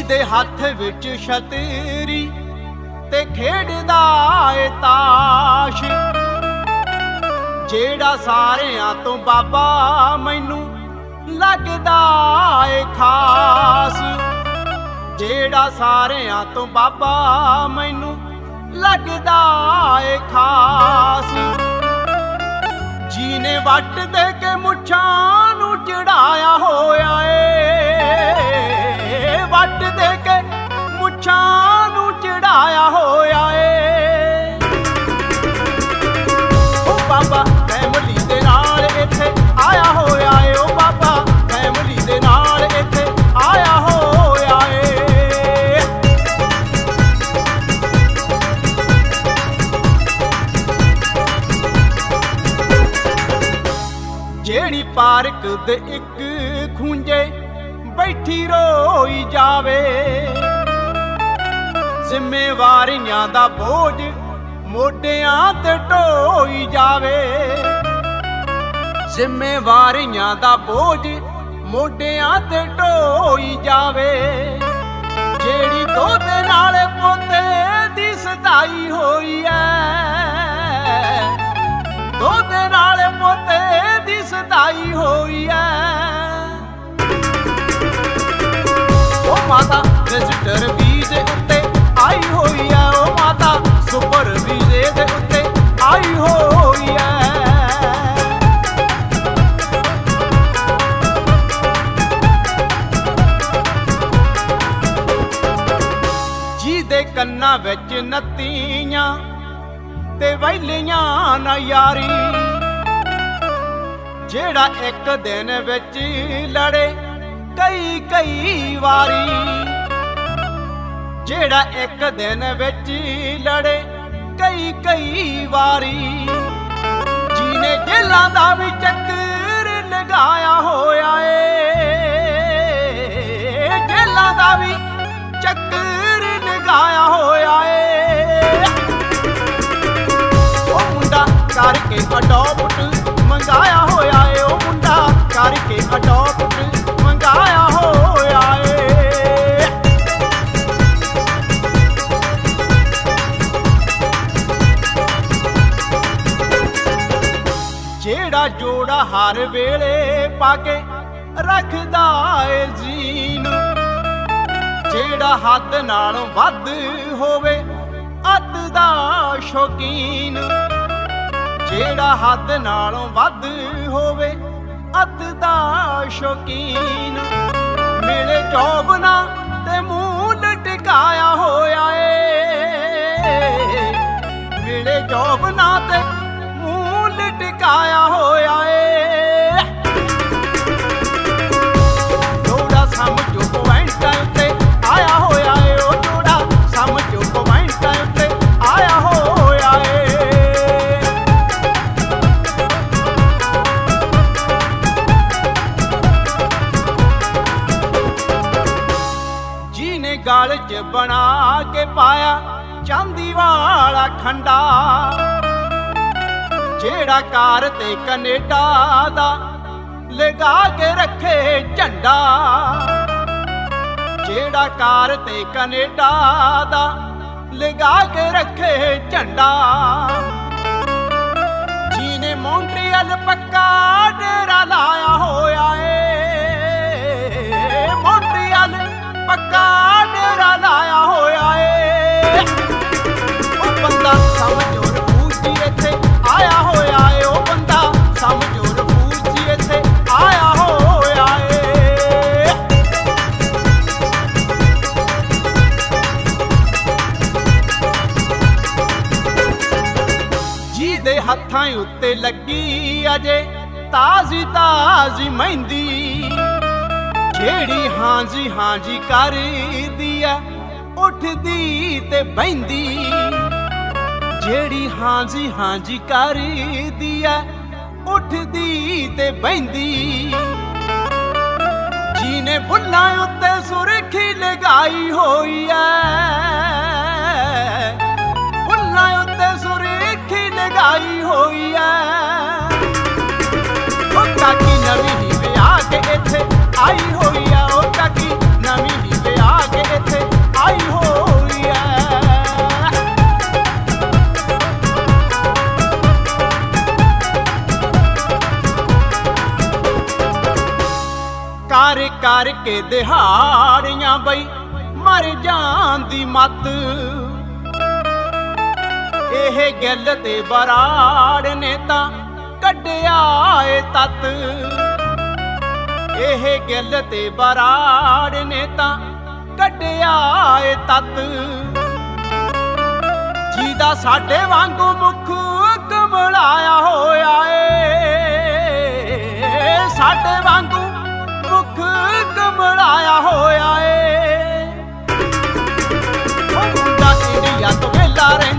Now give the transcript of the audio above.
ਜਿਹਦੇ ਹੱਥ ਵਿੱਚ ਛਤਰੀ ਤੇ ਖੇਡਦਾ ਏ ਤਾਸ਼, ਜਿਹੜਾ ਸਾਰਿਆਂ ਤੋਂ ਬਾਬਾ ਮੈਨੂੰ ਲੱਗਦਾ ਏ ਖਾਸ, ਜਿਹੜਾ ਸਾਰਿਆਂ ਤੋਂ ਬਾਬਾ ਮੈਨੂੰ ਲੱਗਦਾ ਏ ਖਾਸ। ਜਿਹਨੇ ਵੱਟ ਦੇ ਕੇ ਮੁੱਛਾਂ ਨੂੰ ਚੜਾਇਆ ਹੋਇਆ ਏ, ਵੱਟ ਦੇ ਕੇ ਮੁੱਛਾਂ ਨੂੰ ਚੜਾਇਆ ਹੋਇਆ ਏ। ਉਹ ਬਾਬਾ ਫੈਮਲੀ ਦੇ ਨਾਲ ਇੱਥੇ ਆਇਆ ਹੋਇਆ ਏ, ਉਹ ਬਾਬਾ ਫੈਮਲੀ ਦੇ ਨਾਲ ਇੱਥੇ ਆਇਆ ਹੋਇਆ ਏ। ਜਿਹੜੀ ਪਾਰਕ ਦੇ ਇੱਕ ਖੂੰਜੇ ਬੈਠੀ ਰੋਈ ਜਾਵੇ, ਜ਼ਿੰਮੇਵਾਰੀਆਂ ਦਾ ਬੋਝ ਮੋਢਿਆਂ ਤੇ ਢੋਈ ਜਾਵੇ, ਜ਼ਿੰਮੇਵਾਰੀਆਂ ਦਾ ਬੋਝ ਮੋਢਿਆਂ ਤੇ ਢੋਈ ਜਾਵੇ। ਜਿਹੜੀ ਦੋਤੇ ਨਾਲ ਪੋਤੇ ਦੀ ਸਤਾਈ ਹੋਈ ਐ, ਦੋਤੇ ਨਾਲ ਪੋਤੇ ਦੀ ਸਤਾਈ ਹੋਈ ਐ। ਉਹ ਮਾਤਾ ਵਿਜ਼ਟਰ ਵੀਜ਼ੇ ਉੱਤੇ ਆਈ ਹੋਈ ਐ, ਉਹ ਮਾਤਾ ਸੁਪਰ ਵੀਜ਼ੇ ਦੇ ਉੱਤੇ ਆਈ ਹੋਈ ਐ। ਜਿਹਦੇ ਕੰਨਾਂ ਵਿੱਚ ਨੱਤੀਆਂ ਤੇ ਵੈਲੀਆਂ ਨਾ ਯਾਰੀ, ਜਿਹੜਾ ਇੱਕ ਦਿਨ ਵਿੱਚ ਲੜੇ ਕਈ ਕਈ ਵਾਰੀ, ਜਿਹੜਾ ਇੱਕ ਦਿਨ ਵਿੱਚ ਲੜੇ ਕਈ ਕਈ ਵਾਰੀ। ਜਿਹਨੇ ਜੇਲਾਂ ਦਾ ਵੀ ਚੱਕਰ ਲਗਾਇਆ ਹੋਇਆ ਏ, ਜੇਲਾਂ ਦਾ ਵੀ ਚੱਕਰ ਲਗਾਇਆ ਹੋਇਆ ਏ। ਉਹ ਮੁੰਡਾ ਕਰਕੇ ਅਡਾਪਟ ਮੰਗਾਇਆ ਹੋਇਆ ਏ, ਉਹ ਮੁੰਡਾ ਕਰਕੇ ਅਡਾਪਟ ਮੰਗਾਇਆ ਹੋਇਆ ਏ। ਜਿਹੜਾ ਜੋੜਾ ਹਰ ਵੇਲੇ ਪਾ ਕੇ ਰੱਖਦਾ ਏ ਜੀਨ, ਜਿਹੜਾ ਹੱਦ ਨਾਲੋਂ ਵੱਧ ਹੋਵੇ ਅੱਤ ਦਾ ਸ਼ੌਕੀਨ, ਜਿਹੜਾ ਹੱਦ ਨਾਲੋਂ ਵੱਧ ਹੋਵੇ ਅੱਤ ਦਾ ਸ਼ੌਕੀਨ। ਮਿਲੇ ਜੋਬਨਾ ਤੇ ਮੂੰਹ ਲਟਕਾਇਆ ਹੋਇਆ ਏ, ਮਿਲੇ ਜੋਬਨਾ ਤੇ ਮੂੰਹ ਲਟਕਾਇਆ ਹੋਇਆ ਏ। ਜੋੜਾ ਸਮਝੋ ਪੁਆਇੰਟਾਂ ਉੱਤੇ ਆਇਆ ਹੋਇਆ ਏ, ਉਹ ਜੋੜਾ ਸਮਝੋ ਪੁਆਇੰਟਾਂ ਉੱਤੇ ਆਇਆ ਹੋਇਆ ਏ। ਜਿਹਨੇ ਗਲ 'ਚ ਬਣਾ ਕੇ ਪਾਇਆ ਚਾਂਦੀ ਵਾਲਾ ਖੰਡਾ, ਜਿਹੜਾ ਕਾਰ ਤੇ ਕੈਨੇਡਾ ਦਾ ਲਗਾ ਕੇ ਰੱਖੇ ਝੰਡਾ, ਜਿਹੜਾ ਕਾਰ ਤੇ ਕੈਨੇਡਾ ਦਾ ਲਗਾ ਕੇ ਰੱਖੇ ਝੰਡਾ। ਜਿਹਨੇ ਮੌਂਟਰੀਅਲ ਪੱਕਾ ਡੇਰਾ ਲਾਇਆ ਹੋਇਆ ਏ, ਮੌਂਟਰੀਅਲ ਪੱਕਾ ਡੇਰਾ ਲਾਇਆ ਹੋਇਆ ਏ। ਉਹ ਬੰਦਾ ਸਮਝੋ ਰਫੂਜੀ ਇੱਥੇ ਆਇਆ ਹੋਇਆ ਏ, ਉਹ ਬੰਦਾ ਸਮਝੋ ਰਫੂਜੀ ਇੱਥੇ ਆਇਆ ਹੋਇਆ ਏ। ਜਿਹਦੇ ਹੱਥਾਂ ਉੱਤੇ ਲੱਗੀ ਅਜੇ ਤਾਜ਼ੀ ਤਾਜ਼ੀ ਮਹਿੰਦੀ, ਜਿਹੜੀ ਹਾਂਜੀ ਹਾਂਜੀ ਕਰਦੀ ਐ ਉੱਠਦੀ ਤੇ ਬਹਿੰਦੀ, ਜਿਹੜੀ ਹਾਂਜੀ ਹਾਂਜੀ ਕਰਦੀ ਐ ਉੱਠਦੀ ਤੇ ਬਹਿੰਦੀ। ਜਿਹਨੇ ਬੁੱਲਾਂ ਉੱਤੇ ਸੁਰਖੀ ਲਗਾਈ ਹੋਈ ਐ, ਬੁੱਲਾਂ ਉੱਤੇ ਸੁਰਖੀ ਲਗਾਈ ਹੋਈ ਐ। ਉਹ ਕਾਕੀ ਨਵੀਂ ਹੀ ਵਿਆਹ ਕੇ ਇੱਥੇ ਆਈ ਹੋਈ ਆ, ਉਹ ਕਾਕੀ ਨਵੀਂ ਹੀ ਵਿਆਹ ਕੇ ਦੇ ਦਿਹਾੜੀਆਂ ਬਈ ਮਰ ਜਾਂਦੀ ਮੱਤ। ਇਹ ਗਿੱਲ ਤੇ ਬਰਾੜ ਨੇ ਤਾਂ ਕੱਢਿਆ ਏ ਤੱਤ। ਇਹ ਗਿੱਲ ਤੇ ਬਰਾੜ ਨੇ ਤਾਂ ਕੱਢਿਆ ਏ ਤੱਤ। ਜਿਹਦਾ ਸਾਡੇ ਵਾਂਗੂ ਮੁਖ ਕਮਲਾਇਆ ਹੋਇਆ ਏ, ਸਾਡੇ ਵਾਂਗੂ ਮੁਖ ਕਮਲਾਇਆ ਹੋਇਆ ਏ। ਉਹ ਮੁੰਡਾ ਇੰਡੀਆ ਤੋਂ ਵੇਲਾ ਰਹਿੰਦਾ